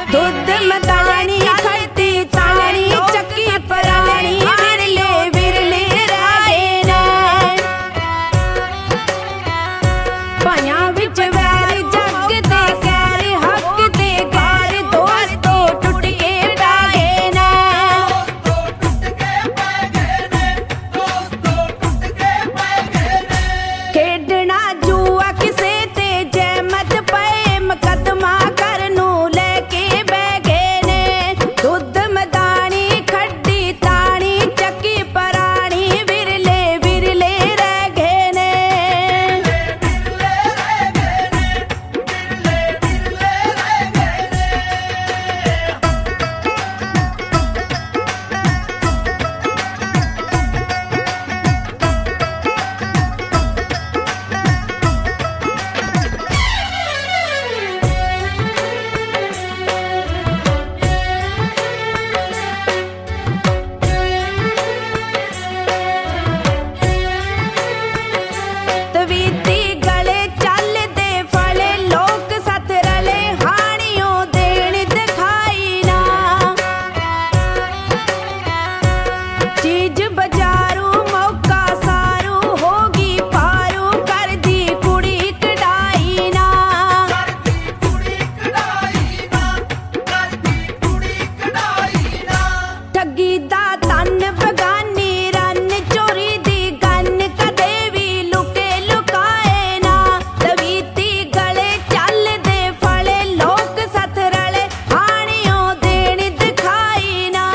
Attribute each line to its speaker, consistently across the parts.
Speaker 1: दुध मदानी खड़ती तानी चक्की परानी विरले विरले रहे ने पाया विच वैर जग दे कैर हक दे गार दोस्तों टुट के पै गए ने खेडना जुआ किसे ते जहमत पे मुकदमा करनू लेके बह गए ने दुध मदानी खड्डी तानी चक्की परानी विरले विरले रह गए ने तवीती गले चलदे फले लोक सत रले हानियों देण दिखाई ना चीज बजारू मौका सारू होगी पारू कर दी कुड़ी कढ़ाई ना ठगी दा तन बगानी रन चोरी दी गन कदे भी लुके लुकाए ना तवीती गले चलदे फले लोक सत रले हानियों देण दिखाई ना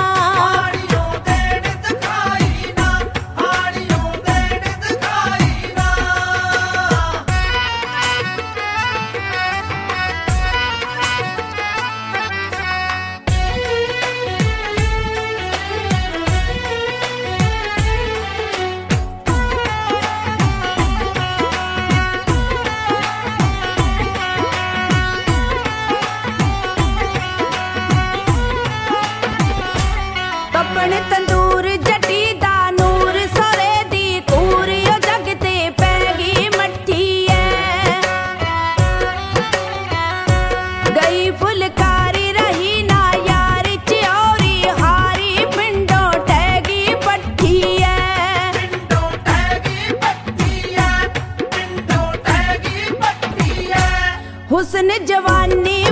Speaker 1: तपण तंदूर जटी दा नूर सोरे दी कूर ओ जग ते पै गई मट्ठी ऐ गई फुलकारी रही ना यार चियोरी हारी पिंडों टैगी पट्ठी ऐ हुस्न जवानी